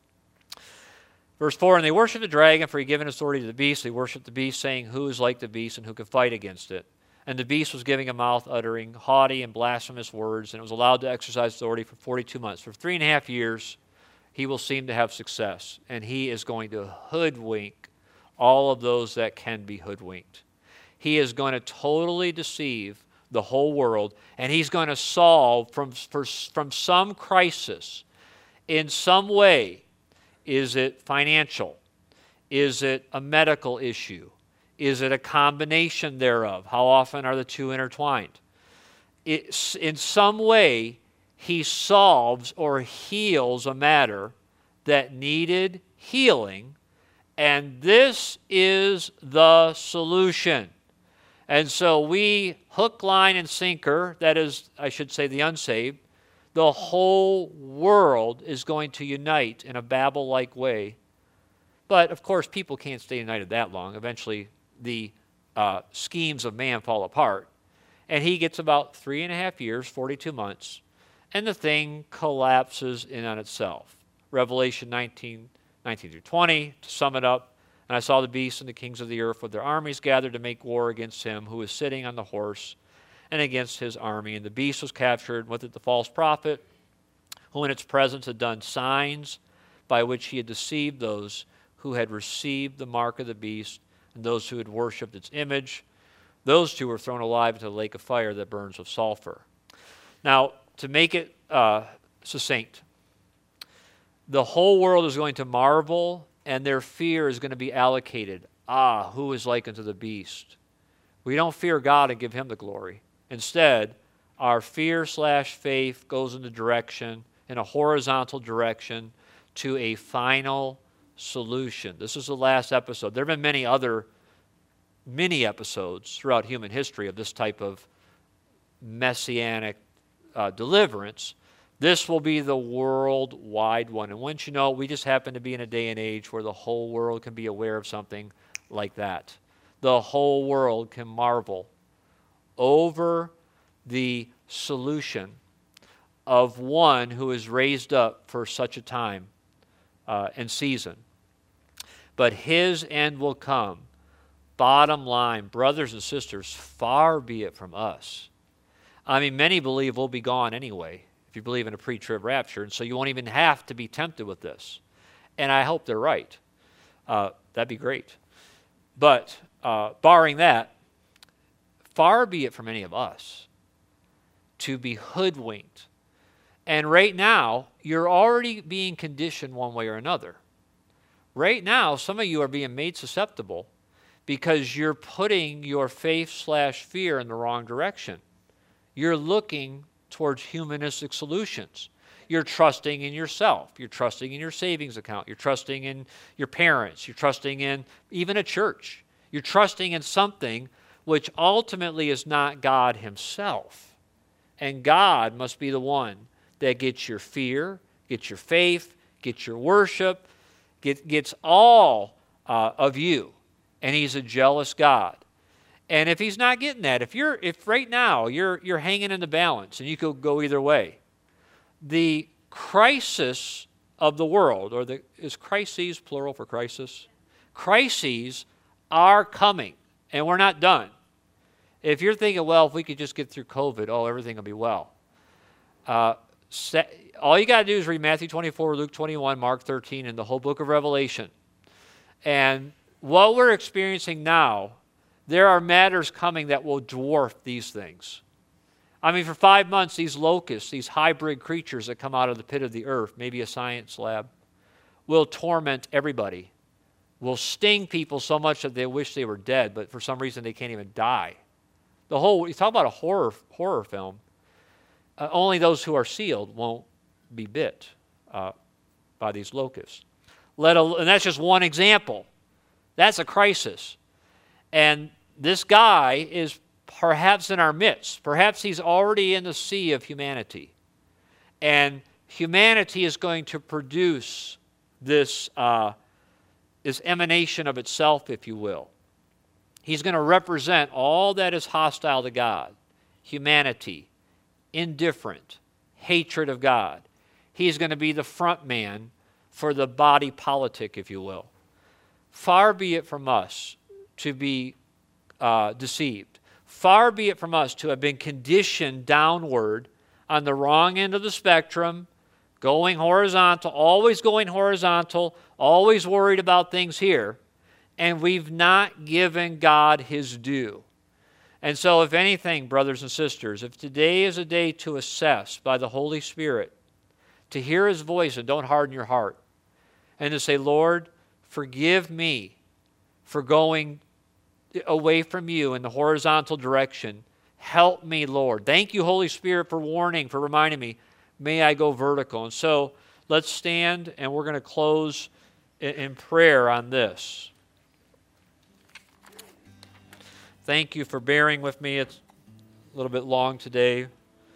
Verse four, and they worship the dragon, for he given authority to the beast. They worship the beast, saying, who is like the beast and who can fight against it? And the beast was giving a mouth, uttering haughty and blasphemous words, and it was allowed to exercise authority for forty-two months. For three and a half years, he will seem to have success, and he is going to hoodwink all of those that can be hoodwinked. He is going to totally deceive the whole world, and he's going to solve from, for, from some crisis in some way. Is it financial? Is it a medical issue? Is it a combination thereof? How often are the two intertwined? It's, in some way, he solves or heals a matter that needed healing, and this is the solution. And so we, hook, line, and sinker, that is, I should say, the unsaved, the whole world is going to unite in a Babel-like way. But, of course, people can't stay united that long. Eventually, the uh, schemes of man fall apart. And he gets about three and a half years, forty-two months, and the thing collapses in on itself. Revelation nineteen, nineteen through twenty, to sum it up. And I saw the beasts and the kings of the earth with their armies gathered to make war against him who was sitting on the horse and against his army. And the beast was captured, with it the false prophet, who in its presence had done signs by which he had deceived those who had received the mark of the beast and those who had worshipped its image. Those two were thrown alive into the lake of fire that burns with sulfur. Now, to make it uh, succinct, the whole world is going to marvel, and their fear is going to be allocated. Ah, who is like unto the beast? We don't fear God and give him the glory. Instead, our fear slash faith goes in the direction, in a horizontal direction, to a final solution. This is the last episode. There have been many other mini episodes throughout human history of this type of messianic uh, deliverance. This will be the worldwide one. And once you know, we just happen to be in a day and age where the whole world can be aware of something like that. The whole world can marvel over the solution of one who is raised up for such a time uh, and season. But his end will come. Bottom line, brothers and sisters, far be it from us. I mean, many believe we'll be gone anyway, if you believe in a pre-trib rapture, and so you won't even have to be tempted with this. And I hope they're right. Uh, that'd be great. But uh, barring that, far be it from any of us to be hoodwinked. And right now, you're already being conditioned one way or another. Right now, some of you are being made susceptible because you're putting your faith slash fear in the wrong direction. You're looking towards humanistic solutions. You're trusting in yourself. You're trusting in your savings account. You're trusting in your parents. You're trusting in even a church. You're trusting in something which ultimately is not God himself. And God must be the one that gets your fear, gets your faith, gets your worship, get, gets all uh, of you. And he's a jealous God. And if he's not getting that, if you're if right now you're you're hanging in the balance and you could go either way, the crisis of the world, or the is crises plural for crisis? Crises are coming, and we're not done. If you're thinking, well, if we could just get through COVID, oh, everything will be well. Uh, all you got to do is read Matthew twenty-four, Luke twenty-one, Mark thirteen, and the whole book of Revelation. And what we're experiencing now, there are matters coming that will dwarf these things. I mean, for five months, these locusts, these hybrid creatures that come out of the pit of the earth, maybe a science lab, will torment everybody, will sting people so much that they wish they were dead, but for some reason they can't even die. The whole, you talk about a horror horror film, uh, only those who are sealed won't be bit uh, by these locusts. Let al- and that's just one example. That's a crisis. And this guy is perhaps in our midst. Perhaps he's already in the sea of humanity. And humanity is going to produce this, uh, this emanation of itself, if you will. He's going to represent all that is hostile to God. Humanity, indifferent, hatred of God. He's going to be the front man for the body politic, if you will. Far be it from us to be uh, deceived. Far be it from us to have been conditioned downward on the wrong end of the spectrum, going horizontal, always going horizontal, always worried about things here, and we've not given God his due. And so if anything, brothers and sisters, if today is a day to assess by the Holy Spirit, to hear his voice and don't harden your heart, and to say, Lord, forgive me for going away from you in the horizontal direction. Help me, Lord. Thank you, Holy Spirit, for warning, for reminding me. May I go vertical. And so let's stand, and we're going to close in prayer on this. Thank you for bearing with me. It's a little bit long today,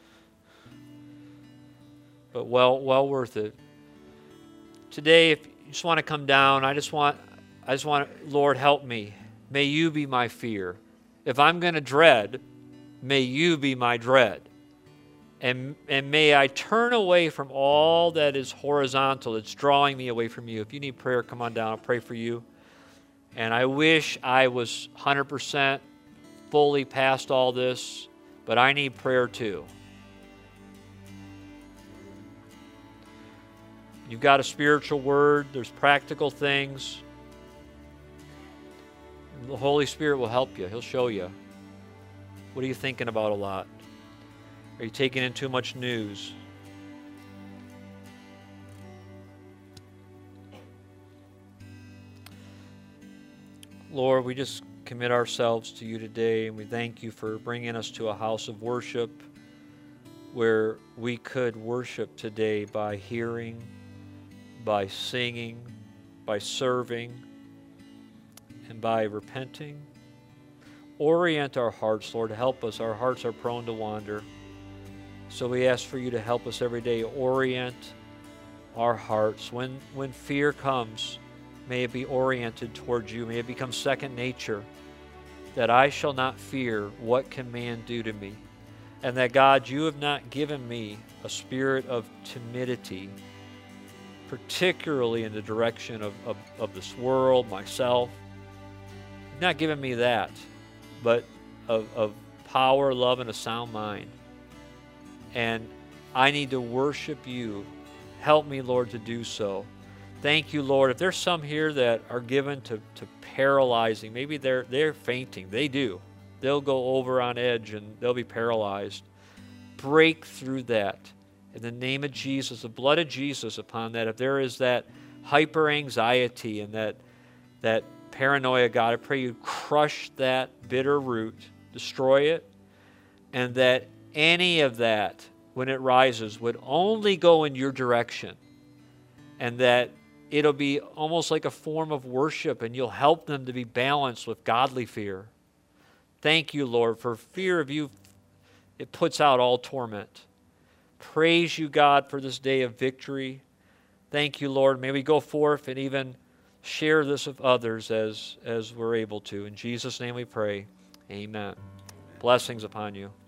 but well, well worth it. Today, if you just want to come down, I just want, I just want, Lord, help me. May you be my fear. If I'm going to dread may you be my dread. And, and may I turn away from all that is horizontal, that's drawing me away from you. If you need prayer, come on down. I'll pray for you. And I wish I was one hundred percent fully past all this, but I need prayer too. You've got a spiritual word. There's practical things. The Holy Spirit will help you. He'll show you. What are you thinking about a lot? Are you taking in too much news? Lord, we just commit ourselves to you today, and we thank you for bringing us to a house of worship where we could worship today by hearing, by singing, by serving, and by repenting. Orient our hearts, Lord. Help us. Our hearts are prone to wander. So we ask for you to help us every day. Orient our hearts. When, when fear comes, may it be oriented towards you. May it become second nature, that I shall not fear what can man do to me. And that, God, you have not given me a spirit of timidity, particularly in the direction of, of, of this world, myself. You've not given me that, but of, of power, love, and a sound mind. And I need to worship you. Help me, Lord, to do so. Thank you, Lord. If there's some here that are given to, to paralyzing, maybe they're, they're fainting. They do. They'll go over on edge and they'll be paralyzed. Break through that. In the name of Jesus, the blood of Jesus upon that. If there is that hyper anxiety and that, that paranoia, God, I pray you crush that bitter root, destroy it, and that any of that, when it rises, would only go in your direction, and that it'll be almost like a form of worship, and you'll help them to be balanced with godly fear. Thank you, Lord, for fear of you, it puts out all torment. Praise you, God, for this day of victory. Thank you, Lord. May we go forth and even share this with others as, as we're able to. In Jesus' name we pray. Amen. Blessings upon you.